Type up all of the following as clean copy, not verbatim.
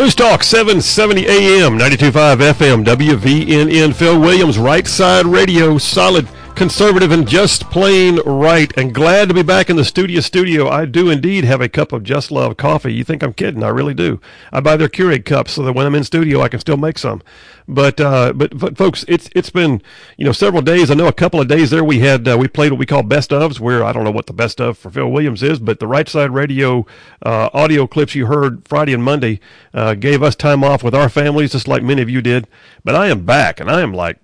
News Talk 770 AM, 92.5 FM, WVNN. Phil Williams, Right Side Radio, solid, conservative, and just plain right. And glad to be back in the studio. I do indeed have a cup of Just Love coffee. You think I'm kidding? I really do. I buy their Keurig cups so that when I'm in studio, I can still make some. But folks, it's been several days. I know a couple of days there we played what we call best ofs, where I don't know what the best of for Phil Williams is, but the Right Side Radio audio clips you heard Friday and Monday gave us time off with our families, just like many of you did. But I am back, and I'm like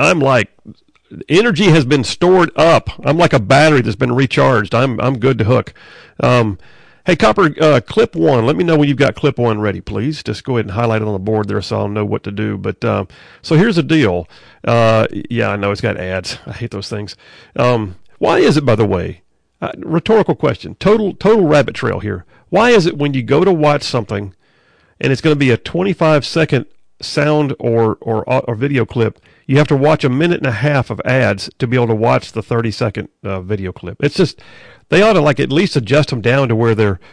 energy has been stored up. I'm like a battery that's been recharged. I'm good to hook. Hey, Copper, clip one. Let me know when you've got clip one ready, please. Just go ahead and highlight it on the board there so I'll know what to do. But so here's the deal. Yeah, I know it's got ads. I hate those things. Why is it, by the way, rhetorical question, total rabbit trail here. Why is it when you go to watch something and it's going to be a 25-second sound or video clip, you have to watch a minute and a half of ads to be able to watch the 30-second video clip? It's just, they ought to at least adjust them down to where they're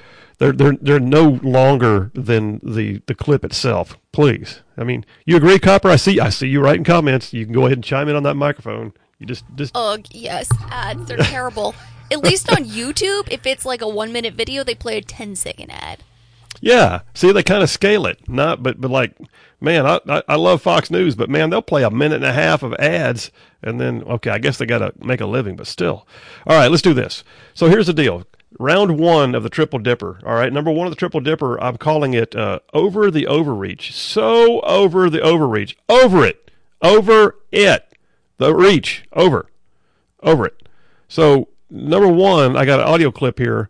no longer than the clip itself. Please. I mean, you agree, Copper? I see you writing comments. You can go ahead and chime in on that microphone. You just. Ugh, yes, ads are terrible. At least on YouTube, if it's like a 1-minute video, they play a 10-second ad. Yeah, see, they kind of scale it. But like, man, I love Fox News, but man, they'll play a minute and a half of ads, and then, okay, I guess they got to make a living, but still. All right, let's do this. So here's the deal. Round one of the Triple Dipper. All right, number one of the Triple Dipper, I'm calling it Over the Overreach. So over the overreach. Over it. Over it. The reach. Over it. So number one, I got an audio clip here.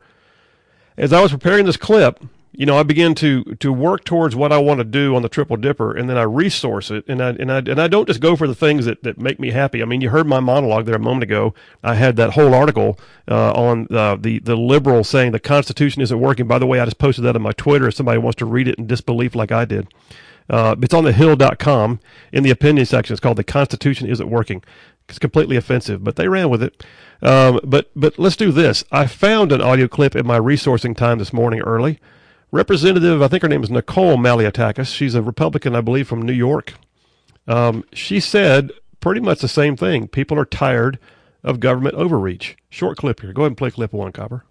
As I was preparing this clip, I began to work towards what I want to do on the Triple Dipper, and then I resource it, and I don't just go for the things that make me happy. I mean, you heard my monologue there a moment ago. I had that whole article on the liberal saying the Constitution isn't working. By the way, I just posted that on my Twitter if somebody wants to read it in disbelief like I did. It's on thehill.com in the opinion section. It's called The Constitution Isn't Working. It's completely offensive, but they ran with it. But let's do this. I found an audio clip in my resourcing time this morning early. Representative, I think her name is Nicole Malliotakis. She's a Republican, I believe, from New York. She said pretty much the same thing. People are tired of government overreach. Short clip here. Go ahead and play clip one, Copper.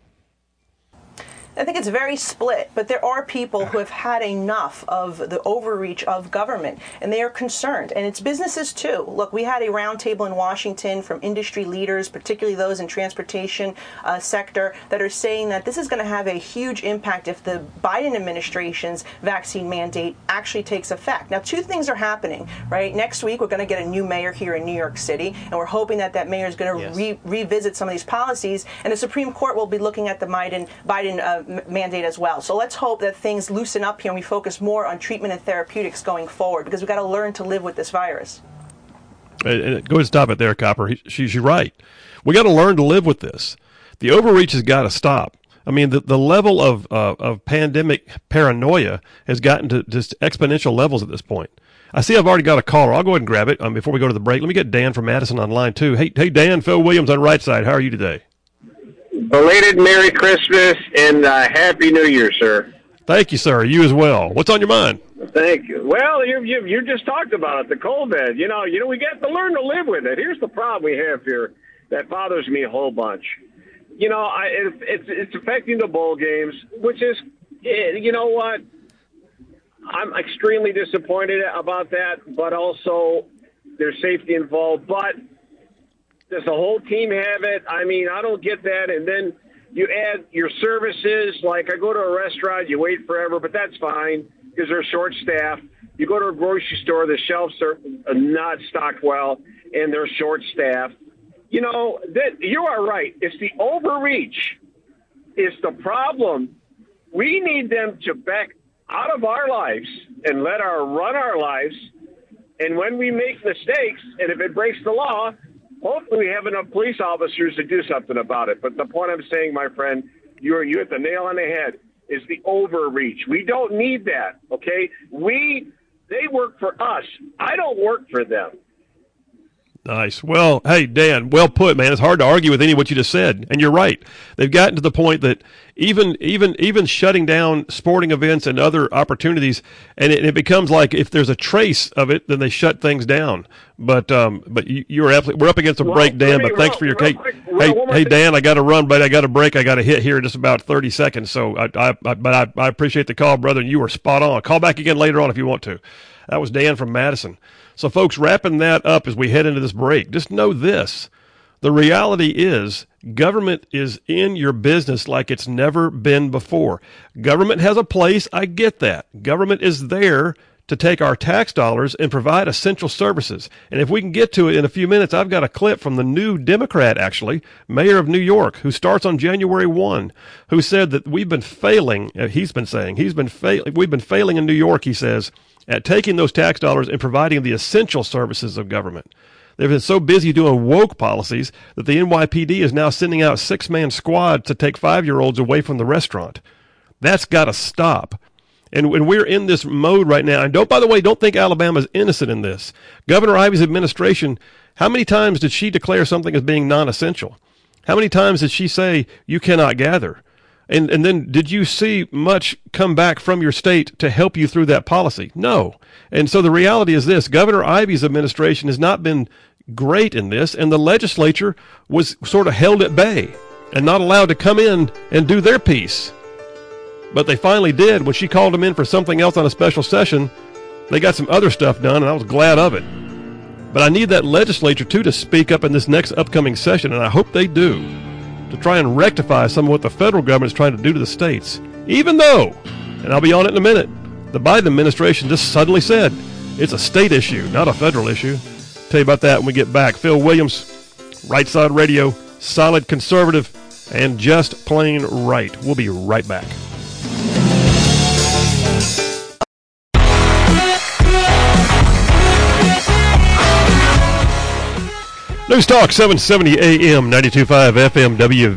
I think it's very split, but there are people who have had enough of the overreach of government, and they are concerned. And it's businesses, too. Look, we had a roundtable in Washington from industry leaders, particularly those in transportation sector, that are saying that this is going to have a huge impact if the Biden administration's vaccine mandate actually takes effect. Now, two things are happening, right? Next week, we're going to get a new mayor here in New York City, and we're hoping that mayor is going to revisit some of these policies, and the Supreme Court will be looking at the Biden mandate as well. So let's hope that things loosen up here and we focus more on treatment and therapeutics going forward, because we've got to learn to live with this virus. Go ahead and stop it there, Copper. She's right. We got to learn to live with this. The overreach has got to stop. I mean, the level of pandemic paranoia has gotten to just exponential levels at this point. I see I've already got a caller. I'll go ahead and grab it before we go to the break. Let me get Dan from Madison on line, too. Hey, Dan, Phil Williams on Right Side. How are you today? Belated Merry Christmas and Happy New Year, sir. Thank you, sir. You as well. What's on your mind? Thank you. Well, you just talked about it, the COVID. You know, we got to learn to live with it. Here's the problem we have here that bothers me a whole bunch. It's affecting the bowl games, which is, you know what? I'm extremely disappointed about that, but also there's safety involved. But does the whole team have it? I mean, I don't get that. And then you add your services. Like, I go to a restaurant, you wait forever, but that's fine because they're short staffed. You go to a grocery store, the shelves are not stocked well, and they're short staffed. You know, you are right. It's the overreach is the problem. We need them to back out of our lives and run our lives. And when we make mistakes, and if it breaks the law, hopefully we have enough police officers to do something about it. But the point I'm saying, my friend, you hit the nail on the head, is the overreach. We don't need that, okay? They work for us. I don't work for them. Nice. Well, hey, Dan, well put, man. It's hard to argue with any of what you just said, and you're right. They've gotten to the point that even shutting down sporting events and other opportunities, and it becomes like if there's a trace of it, then they shut things down. But you're absolutely. We're up against a break, Dan. But thanks for your hey, Dan. I got to run, but I got a break. I got to hit here in just about 30 seconds. So I appreciate the call, brother. And you were spot on. Call back again later on if you want to. That was Dan from Madison. So, folks, wrapping that up as we head into this break, just know this. The reality is government is in your business like it's never been before. Government has a place. I get that. Government is there to take our tax dollars and provide essential services. And if we can get to it in a few minutes, I've got a clip from the new Democrat, actually, mayor of New York, who starts on January 1, who said that we've been failing. We've been failing in New York, he says, at taking those tax dollars and providing the essential services of government. They've been so busy doing woke policies that the NYPD is now sending out 6-man squads to take 5-year-olds away from the restaurant. That's got to stop. And we're in this mode right now. And by the way, don't think Alabama's innocent in this. Governor Ivey's administration, how many times did she declare something as being non-essential? How many times did she say you cannot gather? And then did you see much come back from your state to help you through that policy? No. And so the reality is this. Governor Ivey's administration has not been great in this, and the legislature was sort of held at bay and not allowed to come in and do their piece. But they finally did. When she called them in for something else on a special session, they got some other stuff done, and I was glad of it. But I need that legislature, too, to speak up in this next upcoming session, and I hope they do, to try and rectify some of what the federal government is trying to do to the states. Even though, and I'll be on it in a minute, the Biden administration just suddenly said it's a state issue, not a federal issue. Tell you about that when we get back. Phil Williams, Right Side Radio, solid conservative, and just plain right. We'll be right back. News Talk 770 AM, 92.5 FM,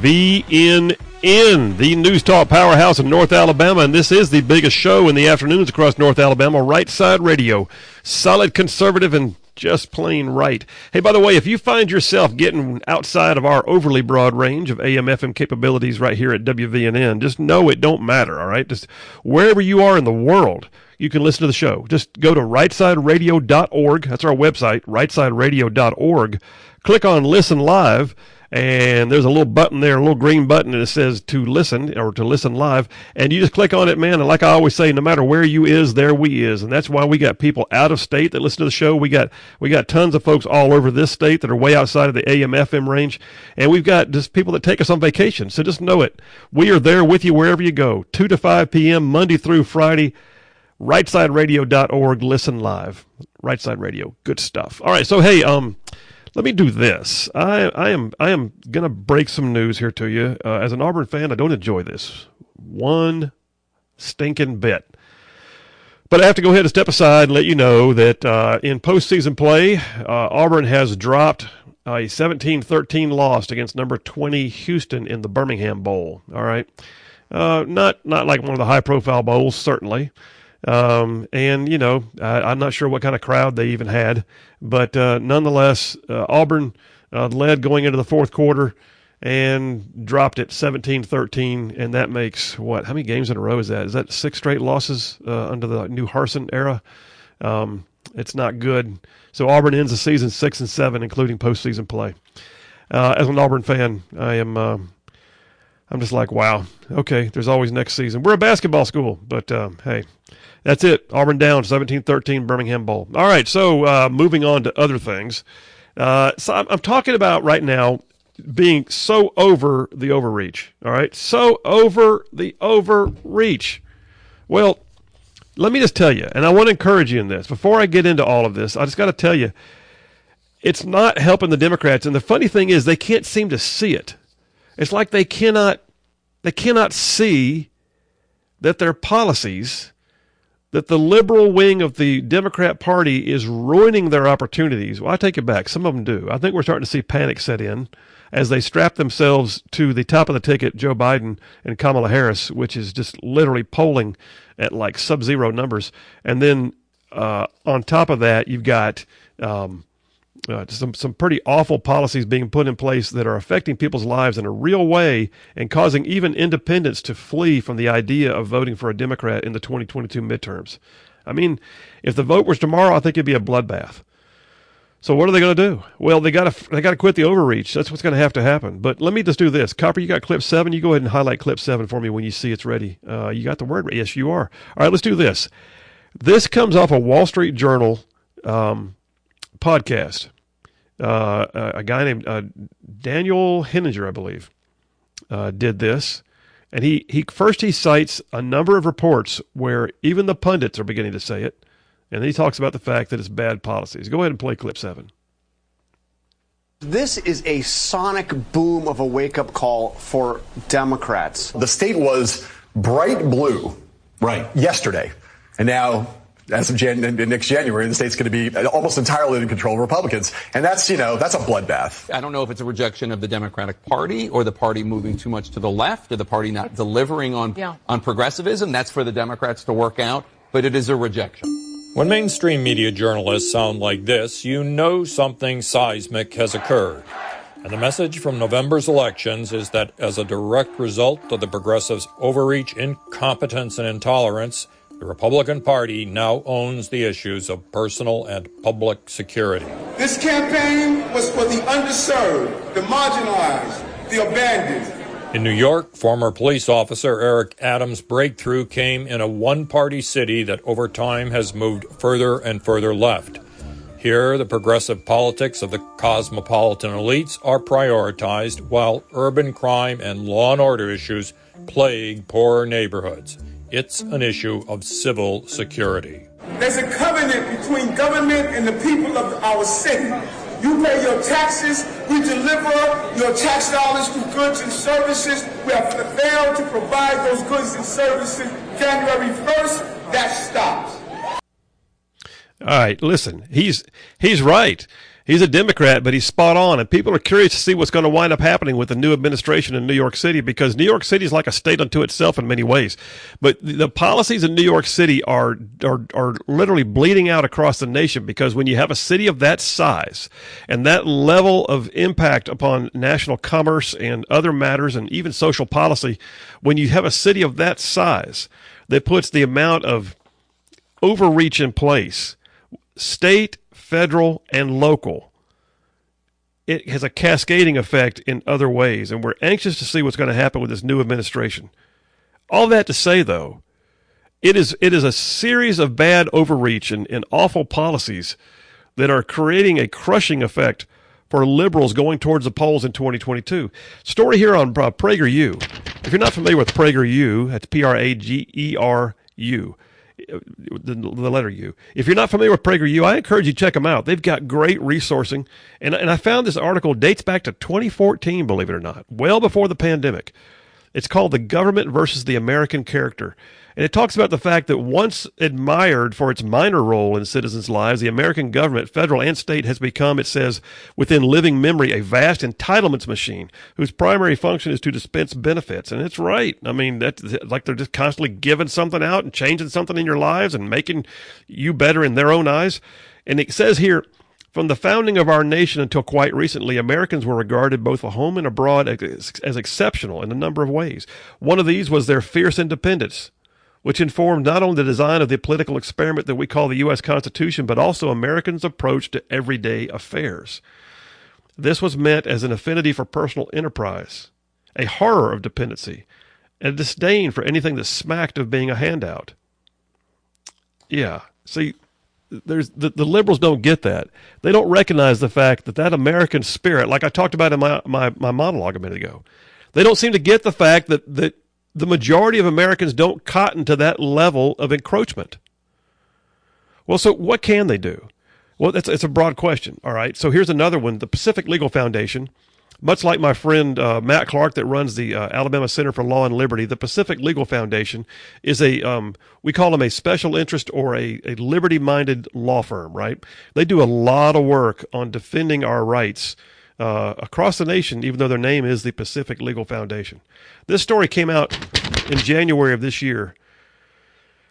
WVNN, the News Talk powerhouse in North Alabama, and this is the biggest show in the afternoons across North Alabama, Right Side Radio, solid conservative and just plain right. Hey, by the way, if you find yourself getting outside of our overly broad range of AM/FM capabilities right here at WVNN, just know it don't matter, all right? Just wherever you are in the world, you can listen to the show. Just go to rightsideradio.org. That's our website, rightsideradio.org. Click on Listen Live, and there's a little button there, a little green button, and it says to listen or to listen live. And you just click on it, man. And like I always say, no matter where you is, there we is. And that's why we got people out of state that listen to the show. We got tons of folks all over this state that are way outside of the AM/FM range. And we've got just people that take us on vacation. So just know it. We are there with you wherever you go, 2 to 5 p.m., Monday through Friday. rightsideradio.org, listen live. Right Side Radio, good stuff. All right, so hey, let me do this. I am gonna break some news here to you. As an Auburn fan, I don't enjoy this one stinking bit. But I have to go ahead and step aside and let you know that in postseason play, Auburn has dropped a 17-13 loss against number 20 Houston in the Birmingham Bowl. All right, not like one of the high-profile bowls, certainly. And, you know, I'm not sure what kind of crowd they even had, but nonetheless, Auburn led going into the fourth quarter and dropped it 17-13, and that makes, what, how many games in a row is that? Is that 6 straight losses under the new Harsin era? It's not good. So Auburn ends the season 6-7, including postseason play. As an Auburn fan, I'm just like, wow, okay, there's always next season. We're a basketball school, but hey, that's it. Auburn down, 17-13, Birmingham Bowl. All right, so moving on to other things. So I'm talking about right now being so over the overreach, all right? So over the overreach. Well, let me just tell you, and I want to encourage you in this. Before I get into all of this, I just got to tell you, it's not helping the Democrats. And the funny thing is they can't seem to see it. It's like they cannot see that their policies, that the liberal wing of the Democrat Party is ruining their opportunities. Well, I take it back. Some of them do. I think we're starting to see panic set in as they strap themselves to the top of the ticket, Joe Biden and Kamala Harris, which is just literally polling at like sub-zero numbers. And then on top of that, you've got some pretty awful policies being put in place that are affecting people's lives in a real way and causing even independents to flee from the idea of voting for a Democrat in the 2022 midterms. I mean, if the vote was tomorrow, I think it'd be a bloodbath. So what are they going to do? Well, they got to quit the overreach. That's what's going to have to happen. But let me just do this. Copper, you got clip 7. You go ahead and highlight clip 7 for me when you see it's ready. You got the word? Yes, you are. All right, let's do this. This comes off a Wall Street Journal podcast. A guy named Daniel Henninger, I believe, did this. And he cites a number of reports where even the pundits are beginning to say it. And then he talks about the fact that it's bad policies. Go ahead and play clip 7. This is a sonic boom of a wake-up call for Democrats. The state was bright blue yesterday. And now, as of next January, the state's going to be almost entirely in control of Republicans. And that's a bloodbath. I don't know if it's a rejection of the Democratic Party or the party moving too much to the left or the party not delivering on progressivism. That's for the Democrats to work out. But it is a rejection. When mainstream media journalists sound like this, you know something seismic has occurred. And the message from November's elections is that as a direct result of the progressives' overreach, incompetence, and intolerance, the Republican Party now owns the issues of personal and public security. This campaign was for the underserved, the marginalized, the abandoned. In New York, former police officer Eric Adams' breakthrough came in a one-party city that over time has moved further and further left. Here, the progressive politics of the cosmopolitan elites are prioritized, while urban crime and law and order issues plague poorer neighborhoods. It's an issue of civil security. There's a covenant between government and the people of our city. You pay your taxes, we deliver your tax dollars through goods and services. We have failed to provide those goods and services. January 1st, that stops. All right, listen, he's right. He's a Democrat, but he's spot on, and people are curious to see what's going to wind up happening with the new administration in New York City, because New York City is like a state unto itself in many ways. But the policies in New York City are literally bleeding out across the nation, because when you have a city of that size and that level of impact upon national commerce and other matters and even social policy, when you have a city of that size that puts the amount of overreach in place, state, federal, and local, it has a cascading effect in other ways, and we're anxious to see what's going to happen with this new administration. All that to say, though, it is a series of bad overreach and awful policies that are creating a crushing effect for liberals going towards the polls in 2022. Story here on PragerU. If you're not familiar with PragerU, that's PragerU. The letter U. If you're not familiar with PragerU, I encourage you to check them out. They've got great resourcing. And I found this article dates back to 2014, believe it or not, well before the pandemic. It's called The Government versus the American Character. And it talks about the fact that once admired for its minor role in citizens' lives, the American government, federal and state, has become, it says, within living memory, a vast entitlements machine whose primary function is to dispense benefits. And it's right. I mean, that's like they're just constantly giving something out and changing something in your lives and making you better in their own eyes. And it says here, from the founding of our nation until quite recently, Americans were regarded both at home and abroad as exceptional in a number of ways. One of these was their fierce independence, which informed not only the design of the political experiment that we call the U.S. Constitution, but also Americans' approach to everyday affairs. This was meant as an affinity for personal enterprise, a horror of dependency, and a disdain for anything that smacked of being a handout. Yeah, see, there's the liberals don't get that. They don't recognize the fact that American spirit, like I talked about in my monologue a minute ago, they don't seem to get the fact that the majority of Americans don't cotton to that level of encroachment. Well, so what can they do? Well, it's a broad question. All right. So here's another one. The Pacific Legal Foundation, much like my friend Matt Clark that runs the Alabama Center for Law and Liberty, the Pacific Legal Foundation is we call them a special interest or a liberty-minded law firm, right? They do a lot of work on defending our rights across the nation, even though their name is the Pacific Legal Foundation. This story came out in January of this year.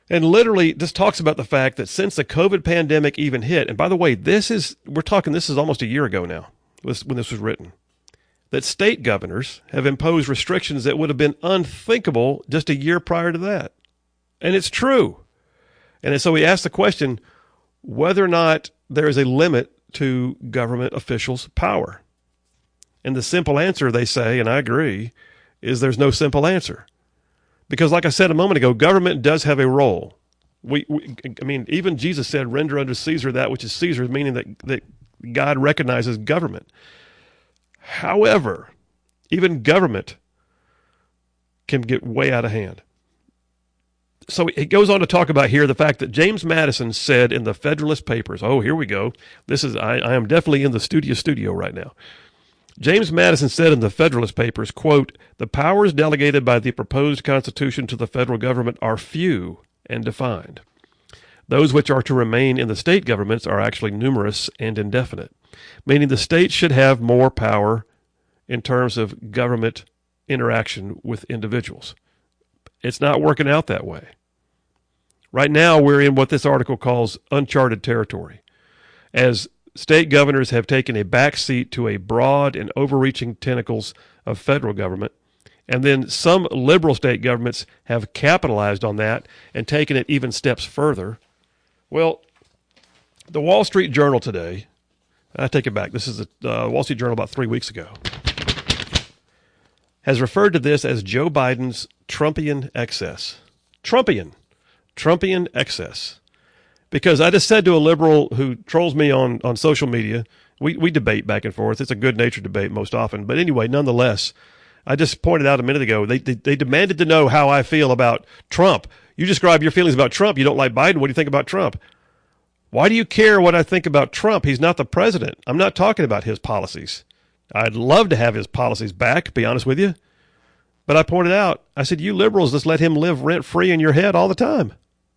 And literally this talks about the fact that since the COVID pandemic even hit, and by the way, this is almost a year ago now when this was written, that state governors have imposed restrictions that would have been unthinkable just a year prior to that. And it's true. And so we asked the question whether or not there is a limit to government officials' power. And the simple answer, they say, and I agree, is there's no simple answer. Because like I said a moment ago, government does have a role. Even Jesus said, render unto Caesar that which is Caesar's, meaning that God recognizes government. However, even government can get way out of hand. So it goes on to talk about here the fact that James Madison said in the Federalist Papers, oh, here we go. I am definitely in the studio right now. James Madison said in the Federalist Papers, quote, the powers delegated by the proposed Constitution to the federal government are few and defined. Those which are to remain in the state governments are actually numerous and indefinite, meaning the states should have more power in terms of government interaction with individuals. It's not working out that way. Right now, we're in what this article calls uncharted territory, as state governors have taken a back seat to a broad and overreaching tentacles of federal government, and then some liberal state governments have capitalized on that and taken it even steps further. Well, the Wall Street Journal today, I take it back, this is the Wall Street Journal about 3 weeks ago, has referred to this as Joe Biden's Trumpian excess. Trumpian excess. Because I just said to a liberal who trolls me on social media, we debate back and forth. It's a good-natured debate most often. But anyway, nonetheless, I just pointed out a minute ago, they demanded to know how I feel about Trump. You describe your feelings about Trump. You don't like Biden. What do you think about Trump? Why do you care what I think about Trump? He's not the president. I'm not talking about his policies. I'd love to have his policies back, to be honest with you. But I pointed out, I said, you liberals just let him live rent-free in your head all the time.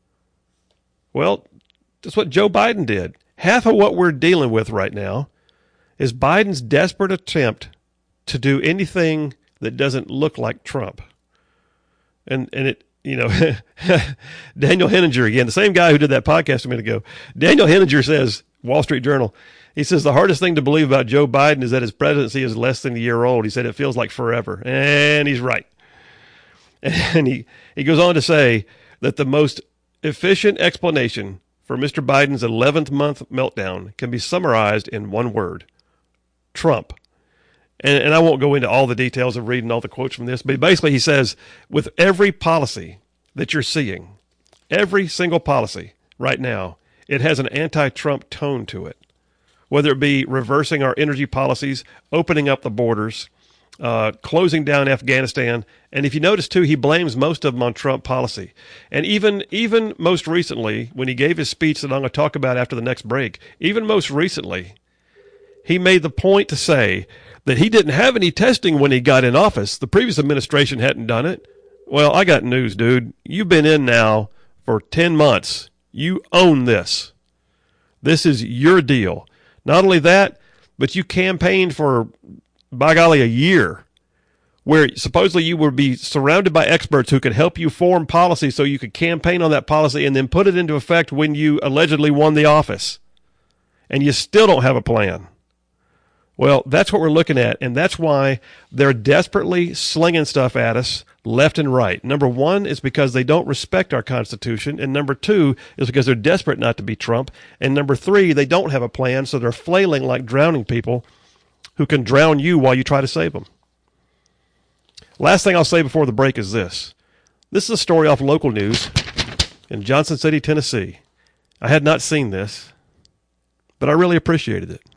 Well, that's what Joe Biden did. Half of what we're dealing with right now is Biden's desperate attempt to do anything that doesn't look like Trump. And it, Daniel Henninger, again, the same guy who did that podcast a minute ago, Daniel Henninger says, Wall Street Journal, he says the hardest thing to believe about Joe Biden is that his presidency is less than a year old. He said it feels like forever. And he's right. And he goes on to say that the most efficient explanation for Mr. Biden's 11th month meltdown can be summarized in one word: Trump. And I won't go into all the details of reading all the quotes from this, but basically he says, with every policy that you're seeing, every single policy right now, it has an anti-Trump tone to it. Whether it be reversing our energy policies, opening up the borders, closing down Afghanistan. And if you notice, too, he blames most of them on Trump policy. And even most recently, when he gave his speech that I'm going to talk about after the next break, even most recently, he made the point to say that he didn't have any testing when he got in office. The previous administration hadn't done it. Well, I got news, dude. You've been in now for 10 months. You own this. This is your deal. Not only that, but you campaigned for, by golly, a year, where supposedly you would be surrounded by experts who could help you form policy so you could campaign on that policy and then put it into effect when you allegedly won the office. And you still don't have a plan. Well, that's what we're looking at, and that's why they're desperately slinging stuff at us left and right. Number one is because they don't respect our Constitution, and number two is because they're desperate not to be Trump, and number three, they don't have a plan, so they're flailing like drowning people who can drown you while you try to save them. Last thing I'll say before the break is this. This is a story off local news in Johnson City, Tennessee. I had not seen this, but I really appreciated it.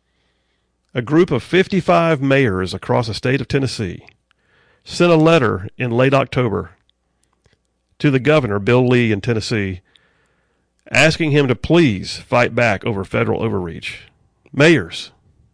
A group of 55 mayors across the state of Tennessee sent a letter in late October to the governor, Bill Lee, in Tennessee, asking him to please fight back over federal overreach. Mayors,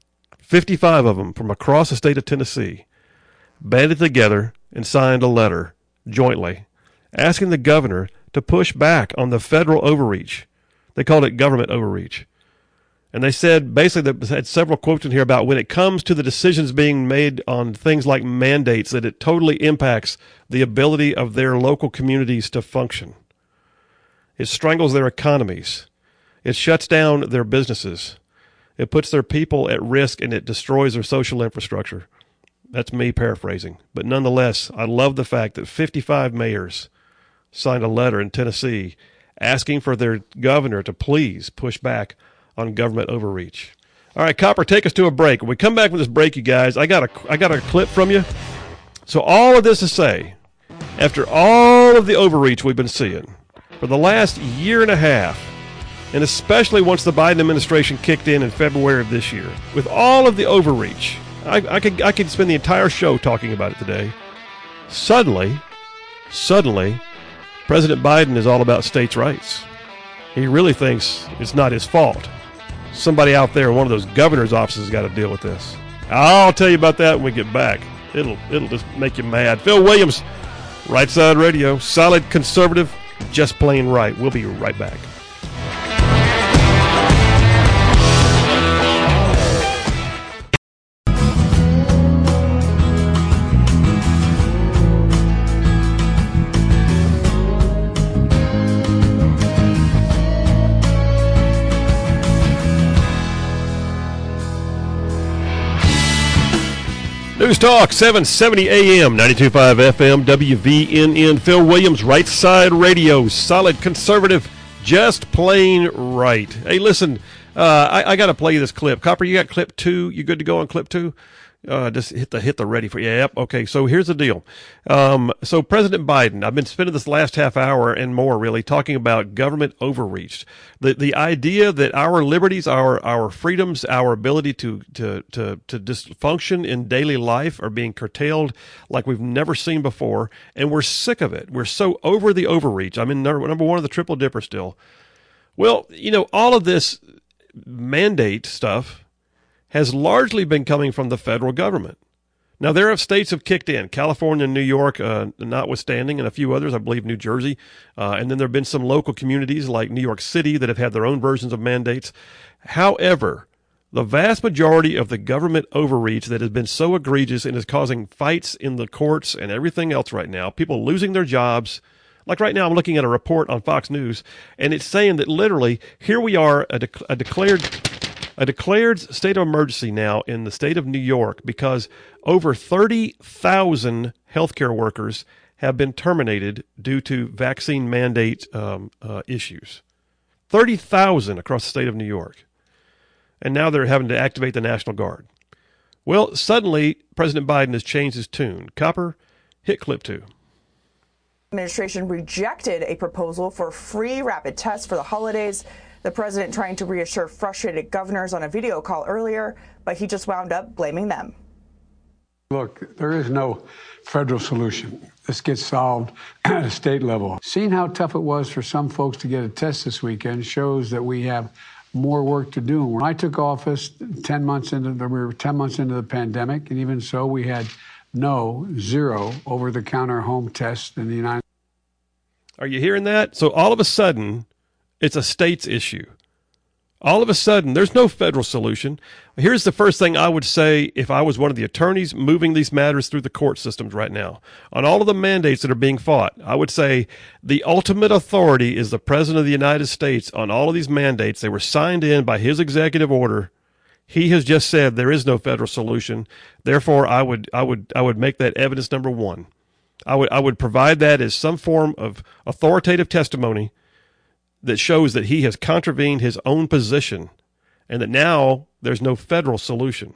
55 of them from across the state of Tennessee, banded together and signed a letter jointly asking the governor to push back on the federal overreach. They called it government overreach. And they said, basically, they had several quotes in here about when it comes to the decisions being made on things like mandates, that it totally impacts the ability of their local communities to function. It strangles their economies. It shuts down their businesses. It puts their people at risk, and it destroys their social infrastructure. That's me paraphrasing. But nonetheless, I love the fact that 55 mayors signed a letter in Tennessee asking for their governor to please push back on government overreach. All right, Copper, take us to a break. When we come back from this break, you guys, I got a clip from you. So all of this to say, after all of the overreach we've been seeing for the last year and a half, and especially once the Biden administration kicked in February of this year, with all of the overreach, I could spend the entire show talking about it today. Suddenly, President Biden is all about states' rights. He really thinks it's not his fault. Somebody out there in one of those governor's offices has got to deal with this. I'll tell you about that when we get back. It'll just make you mad. Phil Williams, Right Side Radio, solid conservative, just plain right. We'll be right back. News Talk, 770 AM, 92.5 FM, WVNN. Phil Williams, Right Side Radio, solid conservative, just plain right. Hey, listen, I got to play you this clip. Copper, you got clip 2? You good to go on clip 2? Just hit the ready for you. Yep. Okay. So here's the deal. So President Biden, I've been spending this last half hour and more really talking about government overreach. The idea that our liberties, our freedoms, our ability to just function in daily life are being curtailed like we've never seen before. And we're sick of it. We're so over the overreach. I'm in number one of the triple dipper still. Well, all of this mandate stuff has largely been coming from the federal government. Now, there are states have kicked in, California and New York notwithstanding, and a few others, I believe New Jersey. And then there have been some local communities like New York City that have had their own versions of mandates. However, the vast majority of the government overreach that has been so egregious and is causing fights in the courts and everything else right now, people losing their jobs. Like right now, I'm looking at a report on Fox News, and it's saying that literally here we are, a declared state of emergency now in the state of New York because over 30,000 healthcare workers have been terminated due to vaccine mandate issues. 30,000 across the state of New York. And now they're having to activate the National Guard. Well, suddenly, President Biden has changed his tune. Copper, hit clip 2. Administration rejected a proposal for free rapid tests for the holidays. The president trying to reassure frustrated governors on a video call earlier, but he just wound up blaming them. Look, there is no federal solution. This gets solved at a state level. Seeing how tough it was for some folks to get a test this weekend shows that we have more work to do. When I took office we were 10 months into the pandemic, and even so, we had zero over-the-counter home tests in the United States. Are you hearing that? So all of a sudden, it's a state's issue. All of a sudden, there's no federal solution. Here's the first thing I would say if I was one of the attorneys moving these matters through the court systems right now. On all of the mandates that are being fought, I would say the ultimate authority is the President of the United States on all of these mandates. They were signed in by his executive order. He has just said there is no federal solution. Therefore, I would make that evidence number one. I would provide that as some form of authoritative testimony that shows that he has contravened his own position and that now there's no federal solution.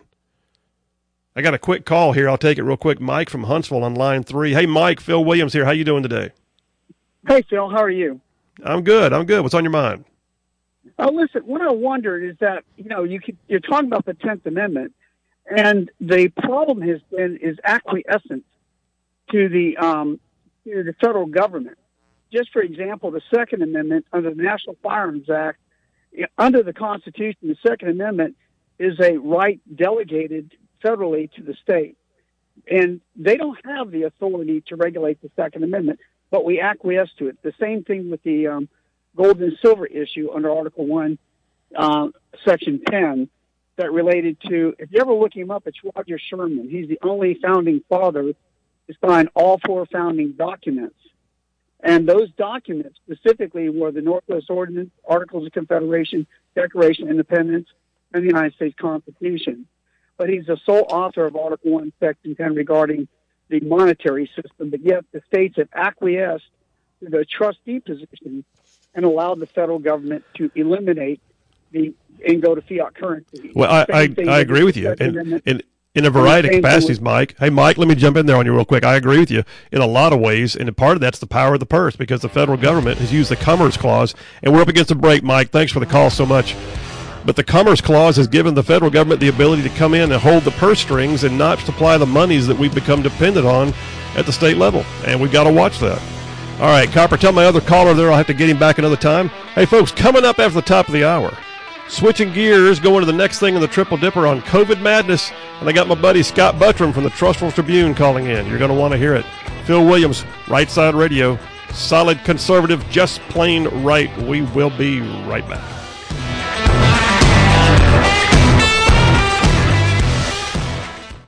I got a quick call here. I'll take it real quick. Mike from Huntsville on line 3. Hey, Mike, Phil Williams here. How you doing today? Hey, Phil. How are you? I'm good. What's on your mind? Listen, what I wondered is that, you're talking about the 10th Amendment, and the problem is acquiescence to the federal government. Just for example, the Second Amendment under the National Firearms Act, under the Constitution, the Second Amendment is a right delegated federally to the state. And they don't have the authority to regulate the Second Amendment, but we acquiesce to it. The same thing with the gold and silver issue under Article 1, Section 10, that related to, if you ever look him up, it's Roger Sherman. He's the only founding father to sign all 4 founding documents. And those documents specifically were the Northwest Ordinance, Articles of Confederation, Declaration of Independence, and the United States Constitution. But he's the sole author of Article 1, Section 10 regarding the monetary system, but yet the states have acquiesced to the trustee position and allowed the federal government to eliminate and go to fiat currency. Well, I agree with you. In a variety of capacities, Mike. Hey, Mike, let me jump in there on you real quick. I agree with you in a lot of ways, and part of that's the power of the purse because the federal government has used the Commerce Clause, and we're up against a break, Mike. Thanks for the call so much. But the Commerce Clause has given the federal government the ability to come in and hold the purse strings and not supply the monies that we've become dependent on at the state level, and we've got to watch that. All right, Copper, tell my other caller there I'll have to get him back another time. Hey, folks, coming up after the top of the hour, switching gears, going to the next thing in the Triple Dipper on COVID madness, and I got my buddy Scott Buttram from the Trustful Tribune calling in. You're going to want to hear it. Phil Williams, Right Side Radio, solid conservative, just plain right. We will be right back.